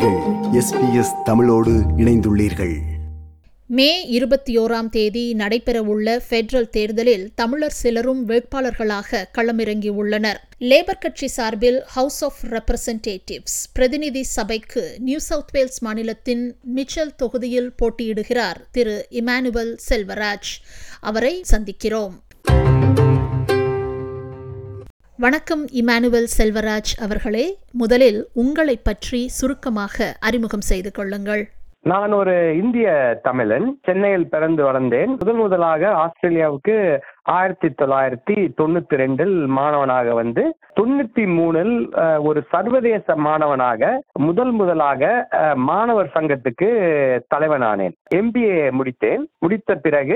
நீங்கள் SBS தமிழோடு இணைந்துள்ளீர்கள். மே 21ஆம் தேதி நடைபெறவுள்ள பெடரல் தேர்தலில் தமிழர் சிலரும் வேட்பாளர்களாக களமிறங்கியுள்ளனர். லேபர் கட்சி சார்பில் ஹவுஸ் ஆஃப் ரெப்ரசன்டேட்டிவ்ஸ் பிரதிநிதி சபைக்கு நியூ சவுத் வேல்ஸ் மாநிலத்தின் மிச்சல் தொகுதியில் போட்டியிடுகிறார் திரு இமானுவேல் செல்வராஜ். அவரை சந்திக்கிறோம். வணக்கம் இமானுவேல் செல்வராஜ் அவர்களே. முதலில் உங்களை பற்றி சுருக்கமாக அறிமுகம் செய்து கொள்ளுங்கள். நான் ஒரு இந்திய தமிழன். சென்னையில் பிறந்து வளர்ந்தேன். முதலாக ஆஸ்திரேலியாவுக்கு 1992 மாணவனாக வந்து 93 ஒரு சர்வதேச மாணவனாக முதலாக மாணவர் சங்கத்துக்கு தலைவனானேன். MBA முடித்தேன். முடித்த பிறகு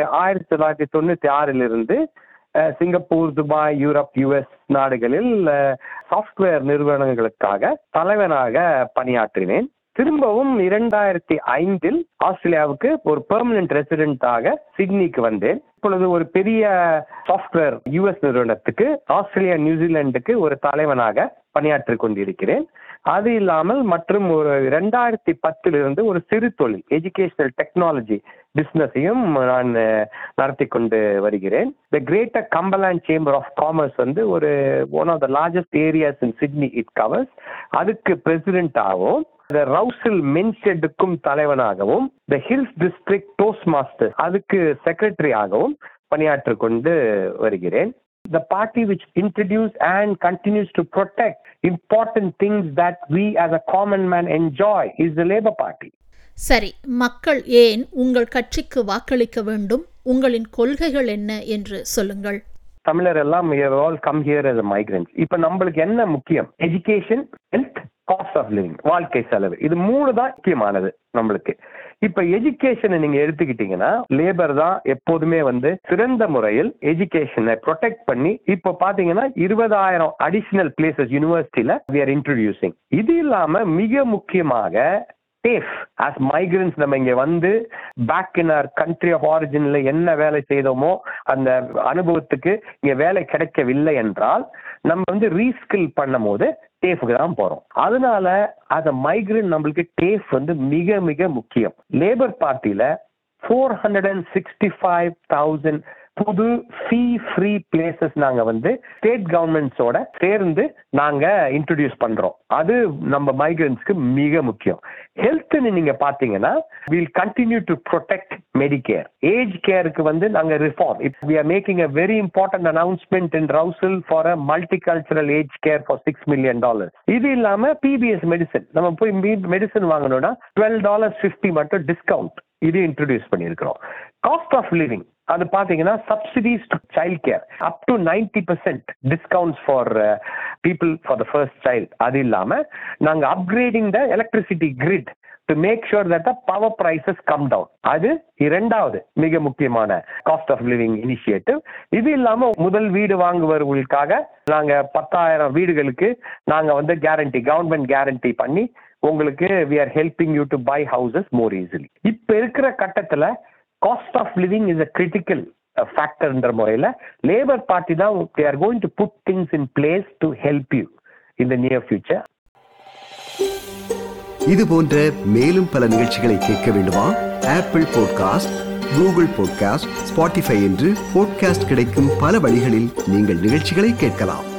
1996 சிங்கப்பூர், துபாய், யூரோப், US நாடுகளில் சாஃப்ட்வேர் நிறுவனங்களுக்காக தலைவனாக பணியாற்றினேன். திரும்பவும் 2005 ஆஸ்திரேலியாவுக்கு ஒரு பெர்மனன்ட் ரெசிடென்டாக சிட்னிக்கு வந்தேன். இப்பொழுது ஒரு பெரிய சாஃப்ட்வேர் US நிறுவனத்துக்கு ஆஸ்திரேலியா, நியூசிலாந்துக்கு ஒரு தலைவனாக பணியாற்றி கொண்டிருக்கிறேன். அது இல்லாமல் மற்றும் ஒரு 2010 ஒரு சிறு தொழில் எஜுகேஷனல் டெக்னாலஜி பிசினஸையும் நான் நடத்தி கொண்டு வருகிறேன். The Greater Cumberland Chamber of Commerce ஒரு one of the largest areas in Sydney it covers. அதுக்கு பிரசிடென்டாகவும், ரவுசில் மென்ஷெட்டுக்கும் தலைவனாகவும், the Hills District toast master அதுக்கு செக்ரட்டரியாகவும் பணியாற்றி கொண்டு வருகிறேன். The party which introduced and continues to protect important things that we as a common man enjoy is the Labour Party. சரி, மக்கள் ஏன் உங்கள் கட்சிக்கு வாக்களிக்க வேண்டும்? உங்களின் கொள்கைகள் என்ன என்று சொல்லுங்கள். தமிழர் எல்லாம் all come here as a migrants. இப்ப நம்மளுக்கு என்ன முக்கியம்? Education, health, cost of living, வாழ்க்கை செலவு. இது 3 தான் முக்கியமானது நம்மளுக்கு. இப்ப எஜுகேஷனை நீங்க எடுத்துக்கிட்டீங்கன்னா லேபர் தான் எப்போதுமே சிறந்த முறையில் எஜுகேஷனை ப்ரொடெக்ட் பண்ணி இப்ப பாத்தீங்கன்னா 20,000 அடிஷனல் பிளேசஸ் யூனிவர்சிட்டியில we are introducing. இது இல்லாம மிக முக்கியமாக TAFE as migrants நம்ம இங்க back in our country of originல என்ன வேலை செய்தோமோ அந்த அனுபவத்துக்கு இங்க வேலை கிடைக்கவில்லை என்றால் நம்ம ரீஸ்கில் பண்ணும் போது டேஃப்க்கு தான் போறோம். அதனால அத மைக்ரேட் நம்மளுக்கு டேஃப் மிக மிக முக்கியம். லேபர் பார்ட்டில 465,000 புது ஃபீ ஃப்ரீ பிளேசஸ் நாங்க ஸ்டேட் கவர்மெண்ட்ஸோட சேர்ந்து நாங்க இன்ட்ரோடியூஸ் பண்றோம். அது நம்ம மைக்ரன்ஸ்க்கு மிக முக்கியம். ஹெல்த் நீங்க பாத்தீங்கன்னா we'll continue to protect Medicare. Age கேருக்கு நாங்க reform. we are making a very important announcement in Rowsell for a multicultural aged care for $6 million. இது இல்லாம PBS மெடிசன் நம்ம போய் மெடிசன் வாங்கணும்னா $12.50 மட்டும் டிஸ்கவுண்ட் இது இன்ட்ரோடியூஸ் பண்ணியிருக்கிறோம். காஸ்ட் ஆஃப் லிவிங் அது பாத்தீங்கன்னா subsidies to child care up to 90% discounts for people for the first child. அது இல்லாம நாங்க upgrading the electricity grid to make sure that the power prices come down. அது 2வது மிக முக்கியமான காஸ்ட் ஆஃப் லிவிங் இனிஷியேட்டிவ். இது இல்லாம முதல் வீடு வாங்குவர்களுக்காக நாங்க 10,000 வீடுகளுக்கு நாங்க கேரண்டி, கவர்மெண்ட் கேரண்டி பண்ணி உங்களுக்கு we are helping you to buy houses more easily. இப்ப இருக்கிற கட்டத்துல cost of living is a critical factor என்ற முறையில லேபர் பார்ட்டி தான் they are going to put things in place to help you in the near future. இது போன்ற மேலும் பல நிகழ்ச்சிகளை கேட்க வேண்டுமா? Apple podcast, Google podcast, Spotify என்று பாட்காஸ்ட் கிடைக்கும் பல வழிகளில் நீங்கள் நிகழ்ச்சிகளை கேட்கலாம்.